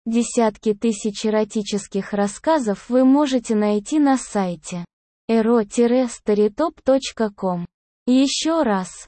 Десятки тысяч эротических рассказов вы можете найти на сайте ero-storytop.com. Еще раз,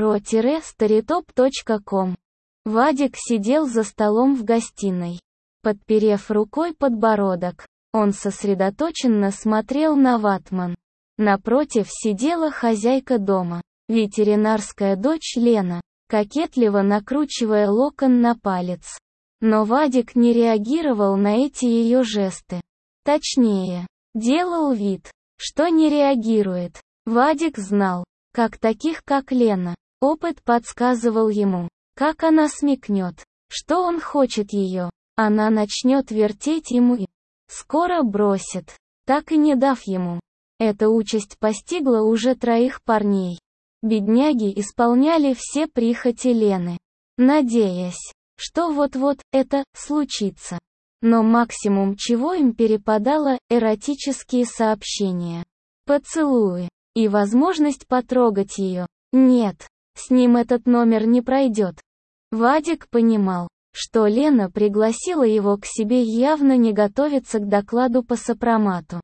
ero-storytop.com. Вадик сидел за столом в гостиной. Подперев рукой подбородок, он сосредоточенно смотрел на ватман. Напротив сидела хозяйка дома, ветеринарская дочь Лена, кокетливо накручивая локон на палец. Но Вадик не реагировал на эти ее жесты. Точнее, делал вид, что не реагирует. Вадик знал, как таких как Лена, опыт подсказывал ему, как она смекнет, что он хочет ее, она начнет вертеть ему и скоро бросит, так и не дав ему. Эта участь постигла уже 3 парней. Бедняги исполняли все прихоти Лены, надеясь, что вот-вот это случится. Но максимум, чего им перепадало, эротические сообщения, поцелуи и возможность потрогать ее. Нет, с ним этот номер не пройдет. Вадик понимал, что Лена пригласила его к себе явно не готовиться к докладу по сопромату.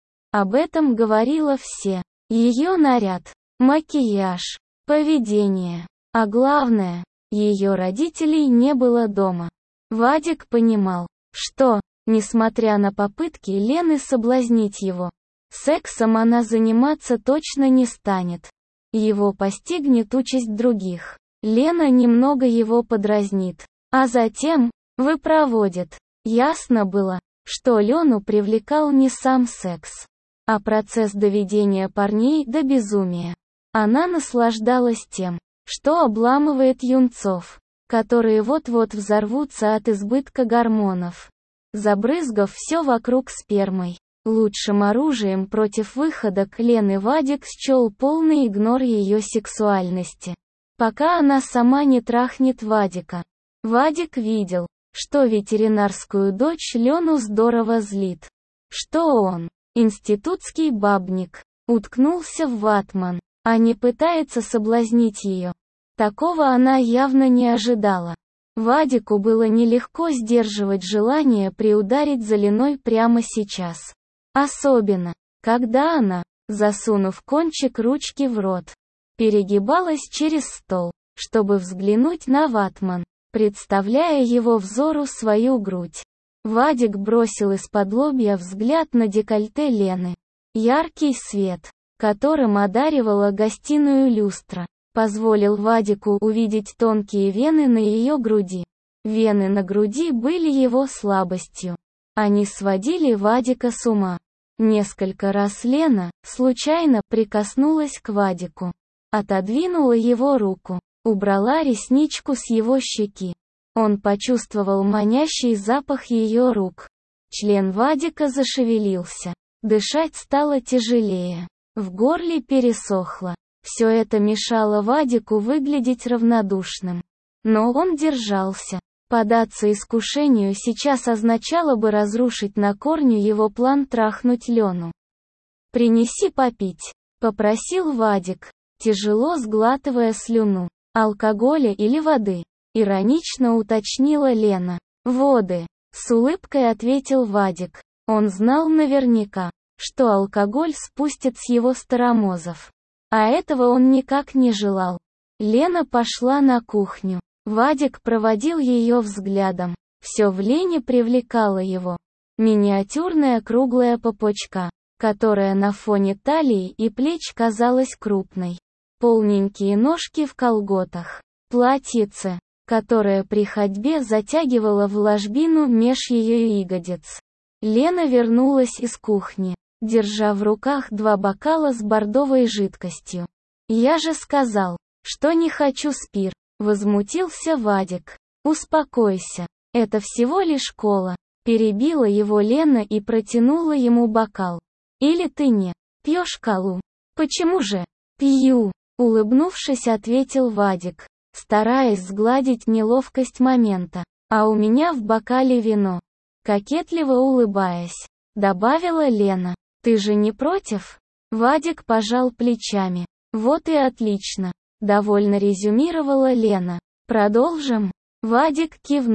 Об этом говорило все. Ее наряд, макияж, поведение. А главное, ее родителей не было дома. Вадик понимал, что, несмотря на попытки Лены соблазнить его, сексом она заниматься точно не станет. Его постигнет участь других. Лена немного его подразнит, а затем выпроводит. Ясно было, что Лену привлекал не сам секс, а процесс доведения парней до безумия. Она наслаждалась тем, что обламывает юнцов, которые вот-вот взорвутся от избытка гормонов, забрызгав все вокруг спермой. Лучшим оружием против выходок Лены Вадик счел полный игнор ее сексуальности. Пока она сама не трахнет Вадика. Вадик видел, что ветеринарскую дочь Лену здорово злит. Что он, институтский бабник, уткнулся в ватман, а не пытается соблазнить ее. Такого она явно не ожидала. Вадику было нелегко сдерживать желание приударить за Леной прямо сейчас. Особенно, когда она, засунув кончик ручки в рот, перегибалась через стол, чтобы взглянуть на ватман, представляя его взору свою грудь. Вадик бросил исподлобья взгляд на декольте Лены. Яркий свет, которым одаривала гостиную люстра, позволил Вадику увидеть тонкие вены на ее груди. Вены на груди были его слабостью. Они сводили Вадика с ума. Несколько раз Лена, случайно, прикоснулась к Вадику. Отодвинула его руку, убрала ресничку с его щеки. Он почувствовал манящий запах ее рук. Член Вадика зашевелился. Дышать стало тяжелее. В горле пересохло. Все это мешало Вадику выглядеть равнодушным. Но он держался. Поддаться искушению сейчас означало бы разрушить на корню его план трахнуть Лену. «Принеси попить», — попросил Вадик, тяжело сглатывая слюну. «Алкоголя или воды?» — иронично уточнила Лена. «Воды», — с улыбкой ответил Вадик. Он знал наверняка, что алкоголь спустит с его старомозов. А этого он никак не желал. Лена пошла на кухню. Вадик проводил ее взглядом. Все в Лене привлекало его. Миниатюрная круглая попочка, которая на фоне талии и плеч казалась крупной. Полненькие ножки в колготах. Платьице, которое при ходьбе затягивало в ложбину меж ее ягодиц. Лена вернулась из кухни, держа в руках 2 бокала с бордовой жидкостью. «Я же сказал, что не хочу спир», — возмутился Вадик. «Успокойся, это всего лишь кола», — перебила его Лена и протянула ему бокал. «Или ты не пьешь колу?» «Почему же?» «Пью», — улыбнувшись, ответил Вадик, стараясь сгладить неловкость момента. «А у меня в бокале вино», — кокетливо улыбаясь, добавила Лена. «Ты же не против?» Вадик пожал плечами. «Вот и отлично», — довольно резюмировала Лена. «Продолжим?» Вадик кивнул.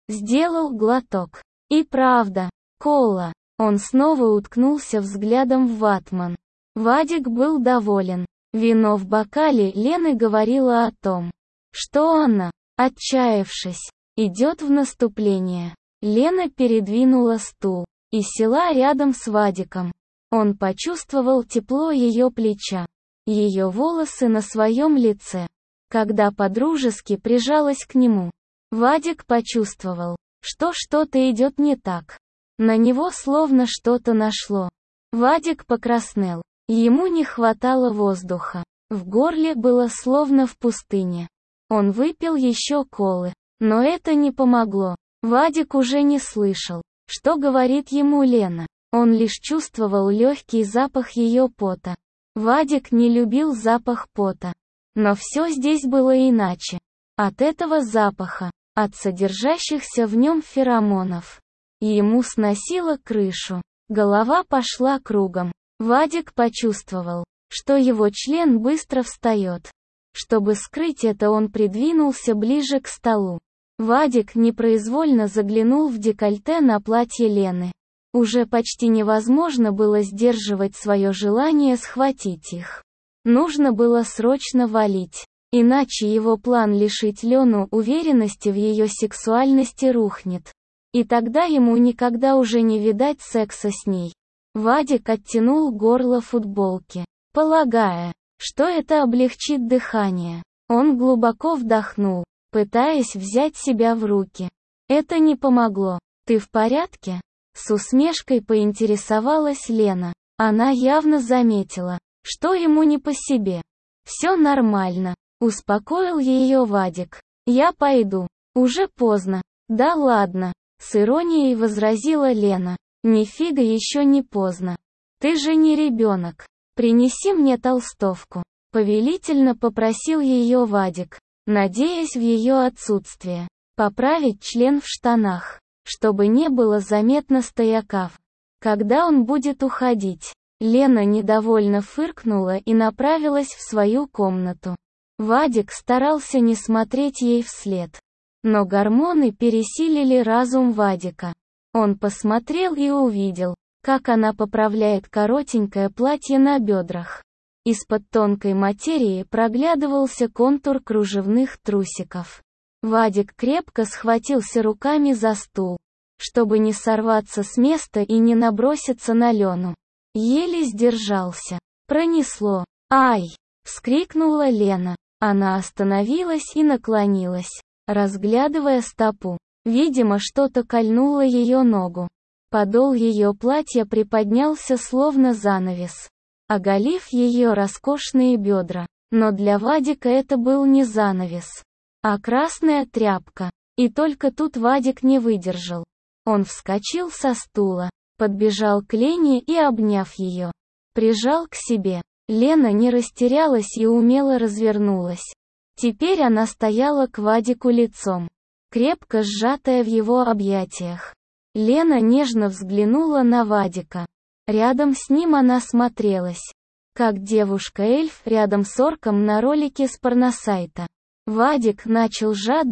Сделал глоток. И правда, кола. Он снова уткнулся взглядом в ватман. Вадик был доволен. Вино в бокале Лены говорило о том, что она, отчаявшись, идет в наступление. Лена передвинула стул и села рядом с Вадиком. Он почувствовал тепло ее плеча, ее волосы на своем лице. Когда подружески прижалась к нему, Вадик почувствовал, что что-то идет не так. На него словно что-то нашло. Вадик покраснел. Ему не хватало воздуха. В горле было словно в пустыне. Он выпил еще колы, но это не помогло. Вадик уже не слышал, что говорит ему Лена. Он лишь чувствовал легкий запах ее пота. Вадик не любил запах пота. Но все здесь было иначе. От этого запаха, от содержащихся в нем феромонов. Ему сносило крышу. Голова пошла кругом. Вадик почувствовал, что его член быстро встает. Чтобы скрыть это, он придвинулся ближе к столу. Вадик непроизвольно заглянул в декольте на платье Лены. Уже почти невозможно было сдерживать свое желание схватить их. Нужно было срочно валить. Иначе его план лишить Лену уверенности в ее сексуальности рухнет. И тогда ему никогда уже не видать секса с ней. Вадик оттянул горло футболки, полагая, что это облегчит дыхание. Он глубоко вдохнул, пытаясь взять себя в руки. Это не помогло. «Ты в порядке?» С усмешкой поинтересовалась Лена. Она явно заметила, что ему не по себе. «Все нормально», — успокоил ее Вадик. «Я пойду. Уже поздно». «Да ладно», — с иронией возразила Лена. «Нифига еще не поздно. Ты же не ребенок. Принеси мне толстовку», — повелительно попросил ее Вадик, надеясь в ее отсутствие поправить член в штанах, чтобы не было заметно стояков. Когда он будет уходить? Лена недовольно фыркнула и направилась в свою комнату. Вадик старался не смотреть ей вслед. Но гормоны пересилили разум Вадика. Он посмотрел и увидел, как она поправляет коротенькое платье на бедрах. Из-под тонкой материи проглядывался контур кружевных трусиков. Вадик крепко схватился руками за стул, чтобы не сорваться с места и не наброситься на Лену. Еле сдержался. Пронесло. «Ай!» — вскрикнула Лена. Она остановилась и наклонилась, разглядывая стопу. Видимо, что-то кольнуло ее ногу. Подол ее платья приподнялся словно занавес, оголив ее роскошные бедра. Но для Вадика это был не занавес, а красная тряпка. И только тут Вадик не выдержал. Он вскочил со стула, подбежал к Лене и, обняв ее, прижал к себе. Лена не растерялась и умело развернулась. Теперь она стояла к Вадику лицом, крепко сжатая в его объятиях. Лена нежно взглянула на Вадика. Рядом с ним она смотрелась, как девушка-эльф рядом с орком на ролике с порносайта. Вадик начал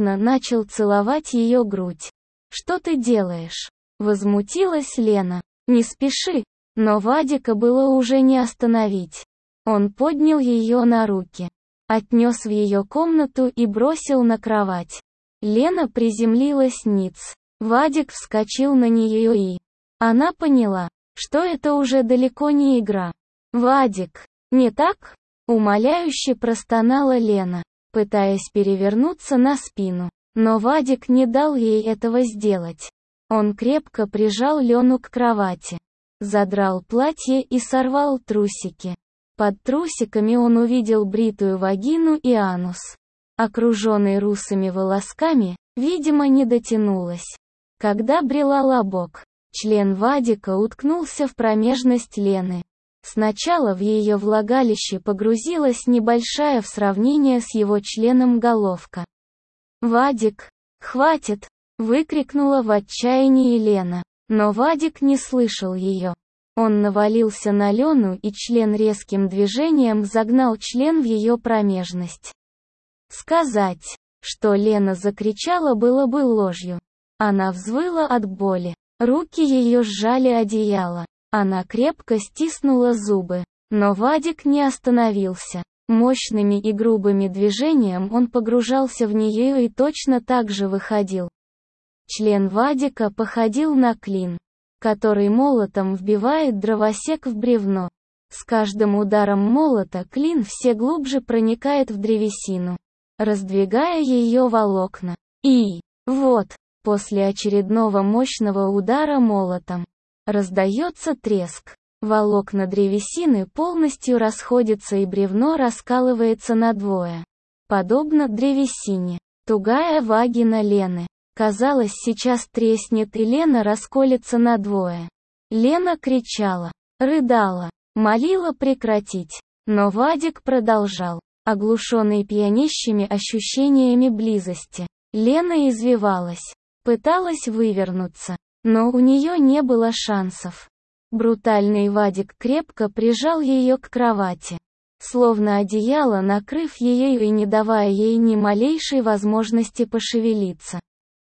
целовать ее грудь. «Что ты делаешь?» — возмутилась Лена. «Не спеши». Но Вадика было уже не остановить. Он поднял ее на руки, отнес в ее комнату и бросил на кровать. Лена приземлилась ниц. Вадик вскочил на нее и... Она поняла, что это уже далеко не игра. «Вадик, не так?» — умоляюще простонала Лена, пытаясь перевернуться на спину. Но Вадик не дал ей этого сделать. Он крепко прижал Лену к кровати, задрал платье и сорвал трусики. Под трусиками он увидел бритую вагину и анус. Окруженный русыми волосками, видимо, не дотянулась. Когда брела лобок, член Вадика уткнулся в промежность Лены. Сначала в ее влагалище погрузилась небольшая в сравнении с его членом головка. «Вадик, хватит!» — выкрикнула в отчаянии Лена. Но Вадик не слышал ее. Он навалился на Лену и член резким движением загнал член в ее промежность. Сказать, что Лена закричала, было бы ложью. Она взвыла от боли. Руки ее сжали одеяло. Она крепко стиснула зубы. Но Вадик не остановился. Мощными и грубыми движением он погружался в нее и точно так же выходил. Член Вадика походил на клин, который молотом вбивает дровосек в бревно. С каждым ударом молота клин все глубже проникает в древесину, раздвигая ее волокна. И вот, после очередного мощного удара молотом, раздается треск. Волокна древесины полностью расходятся и бревно раскалывается надвое. Подобно древесине. Тугая вагина Лены. Казалось, сейчас треснет и Лена расколется надвое. Лена кричала, рыдала, молила прекратить. Но Вадик продолжал, оглушенный пьянящими ощущениями близости. Лена извивалась, пыталась вывернуться, но у нее не было шансов. Брутальный Вадик крепко прижал ее к кровати, словно одеяло накрыв ее и не давая ей ни малейшей возможности пошевелиться.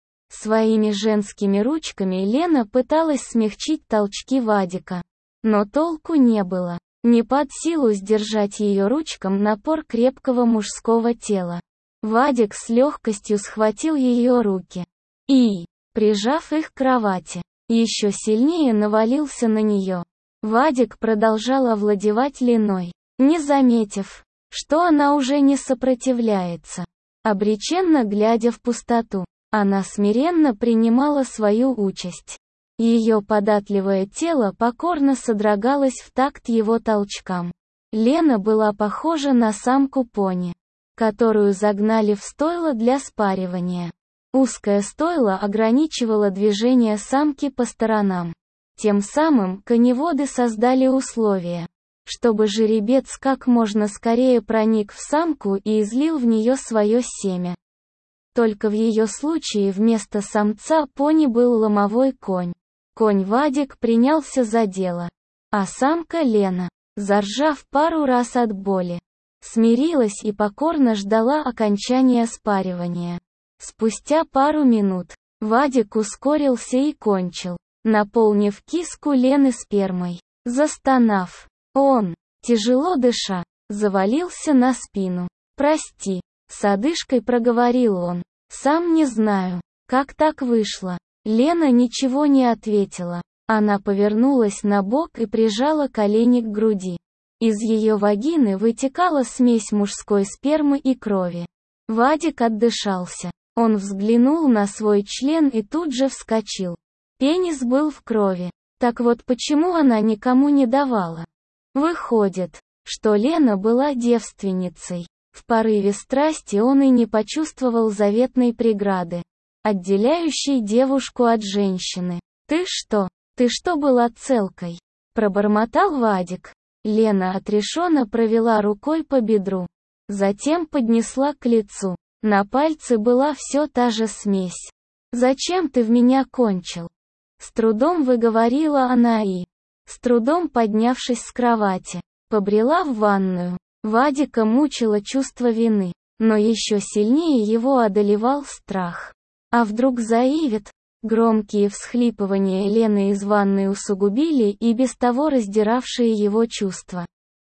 Своими женскими ручками Лена пыталась смягчить толчки Вадика. Но толку не было. Не под силу сдержать ее ручкам напор крепкого мужского тела. Вадик с легкостью схватил ее руки и, прижав их к кровати, еще сильнее навалился на нее. Вадик продолжал овладевать Леной, не заметив, что она уже не сопротивляется. Обреченно глядя в пустоту, она смиренно принимала свою участь. Ее податливое тело покорно содрогалось в такт его толчкам. Лена была похожа на самку пони, которую загнали в стойло для спаривания. Узкое стойло ограничивало движение самки по сторонам. Тем самым коневоды создали условия, чтобы жеребец как можно скорее проник в самку и излил в нее свое семя. Только в ее случае вместо самца пони был ломовой конь. Конь Вадик принялся за дело. А самка Лена, заржав пару раз от боли, смирилась и покорно ждала окончания спаривания. Спустя пару минут, Вадик ускорился и кончил, наполнив киску Лены спермой. Застонав, он, тяжело дыша, завалился на спину. «Прости», — с одышкой проговорил он. «Сам не знаю, как так вышло». Лена ничего не ответила. Она повернулась на бок и прижала колени к груди. Из ее вагины вытекала смесь мужской спермы и крови. Вадик отдышался. Он взглянул на свой член и тут же вскочил. Пенис был в крови. Так вот почему она никому не давала. Выходит, что Лена была девственницей. В порыве страсти он и не почувствовал заветной преграды, отделяющей девушку от женщины. Ты что была целкой?» — пробормотал Вадик. Лена отрешенно провела рукой по бедру. Затем поднесла к лицу. На пальце была все та же смесь. «Зачем ты в меня кончил?» С трудом выговорила она и, с трудом поднявшись с кровати, побрела в ванную. Вадика мучило чувство вины, но еще сильнее его одолевал страх. А вдруг заявит? Громкие всхлипывания Лены из ванной усугубили и без того раздиравшие его чувства.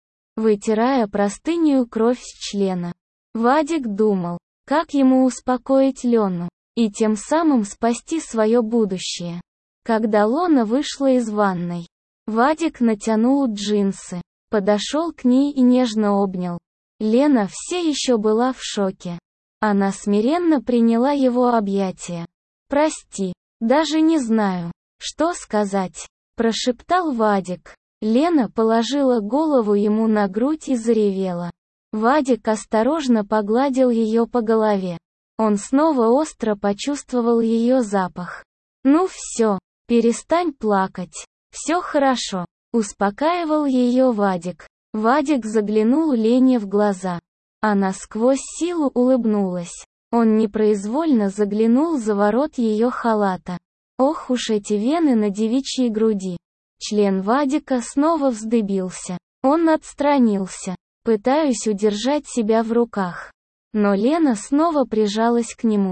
Вытирая простынею кровь с члена, Вадик думал, как ему успокоить Лену, и тем самым спасти свое будущее. Когда Лена вышла из ванной, Вадик натянул джинсы, подошел к ней и нежно обнял. Лена все еще была в шоке. Она смиренно приняла его объятия. «Прости, даже не знаю, что сказать», — прошептал Вадик. Лена положила голову ему на грудь и заревела. Вадик осторожно погладил ее по голове. Он снова остро почувствовал ее запах. «Ну все, перестань плакать. Все хорошо», — успокаивал ее Вадик. Вадик заглянул Лене в глаза. Она сквозь силу улыбнулась. Он непроизвольно заглянул за ворот ее халата. Ох уж эти вены на девичьей груди. Член Вадика снова вздыбился. Он отстранился, пытаясь удержать себя в руках. Но Лена снова прижалась к нему.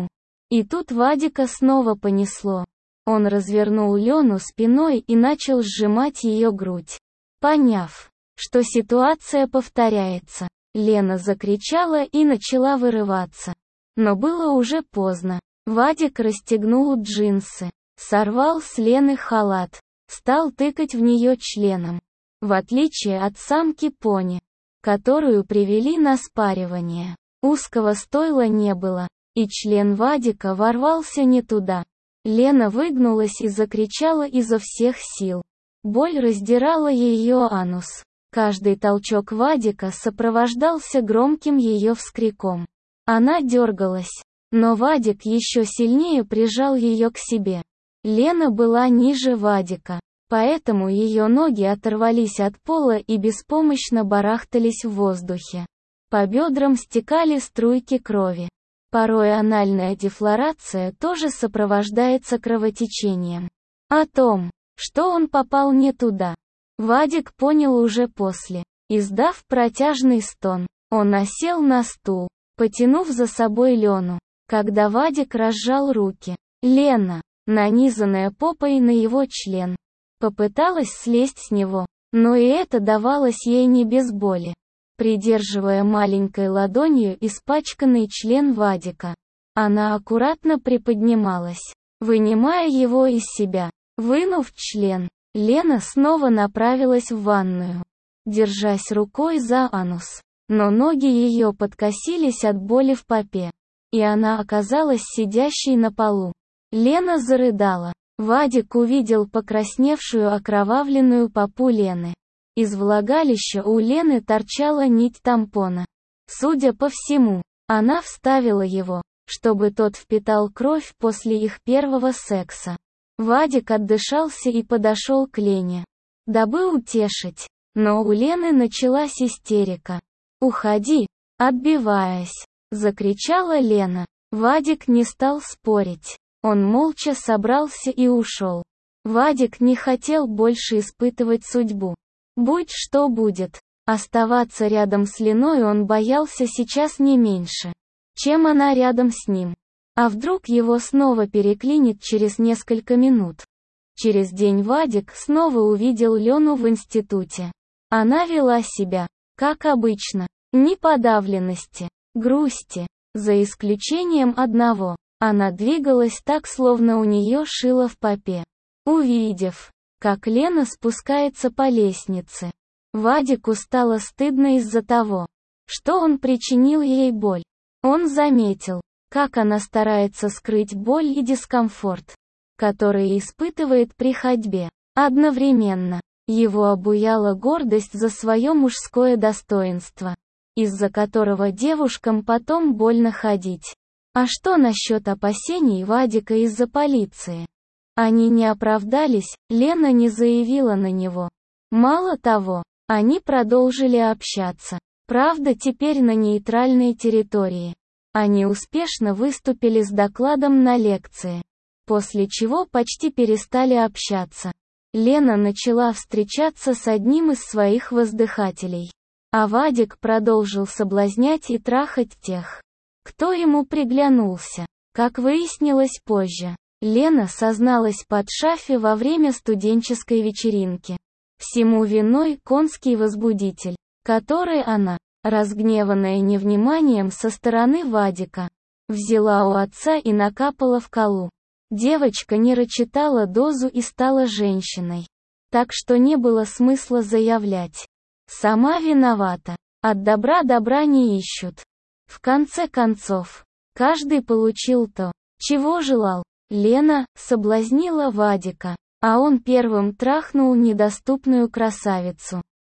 И тут Вадика снова понесло. Он развернул Лену спиной и начал сжимать ее грудь. Поняв, что ситуация повторяется, Лена закричала и начала вырываться. Но было уже поздно. Вадик расстегнул джинсы, сорвал с Лены халат, стал тыкать в нее членом. В отличие от самки пони, которую привели на спаривание, узкого стойла не было, и член Вадика ворвался не туда. Лена выгнулась и закричала изо всех сил. Боль раздирала ее анус. Каждый толчок Вадика сопровождался громким ее вскриком. Она дергалась, но Вадик еще сильнее прижал ее к себе. Лена была ниже Вадика, поэтому ее ноги оторвались от пола и беспомощно барахтались в воздухе. По бедрам стекали струйки крови. Порой анальная дефлорация тоже сопровождается кровотечением. О том, что он попал не туда, Вадик понял уже после. Издав протяжный стон, он осел на стул, потянув за собой Лену. Когда Вадик разжал руки, Лена, нанизанная попой на его член, попыталась слезть с него, но и это давалось ей не без боли. Придерживая маленькой ладонью испачканный член Вадика, она аккуратно приподнималась, вынимая его из себя. Вынув член, Лена снова направилась в ванную, держась рукой за анус. Но ноги ее подкосились от боли в попе, и она оказалась сидящей на полу. Лена зарыдала. Вадик увидел покрасневшую окровавленную попу Лены. Из влагалища у Лены торчала нить тампона. Судя по всему, она вставила его, чтобы тот впитал кровь после их первого секса. Вадик отдышался и подошел к Лене, дабы утешить, но у Лены началась истерика. «Уходи!» — отбиваясь, закричала Лена. Вадик не стал спорить. Он молча собрался и ушел. Вадик не хотел больше испытывать судьбу. Будь что будет, оставаться рядом с Леной он боялся сейчас не меньше, чем она рядом с ним. А вдруг его снова переклинит через несколько минут? Через день Вадик снова увидел Лену в институте. Она вела себя, как обычно, ни подавленности, грусти, за исключением одного. Она двигалась так, словно у нее шило в попе. Увидев, как Лена спускается по лестнице, Вадику стало стыдно из-за того, что он причинил ей боль. Он заметил, как она старается скрыть боль и дискомфорт, который испытывает при ходьбе. Одновременно, его обуяла гордость за свое мужское достоинство, из-за которого девушкам потом больно ходить. А что насчет опасений Вадика из-за полиции? Они не оправдались, Лена не заявила на него. Мало того, они продолжили общаться. Правда, теперь на нейтральной территории. Они успешно выступили с докладом на лекции, после чего почти перестали общаться. Лена начала встречаться с одним из своих воздыхателей, а Вадик продолжил соблазнять и трахать тех, кто ему приглянулся. Как выяснилось позже, Лена созналась под шафе во время студенческой вечеринки. Всему виной конский возбудитель, который она, разгневанная невниманием со стороны Вадика, взяла у отца и накапала в колу. Девочка не рассчитала дозу и стала женщиной. Так что не было смысла заявлять. Сама виновата. От добра добра не ищут. В конце концов, каждый получил то, чего желал. Лена соблазнила Вадика, а он первым трахнул недоступную красавицу.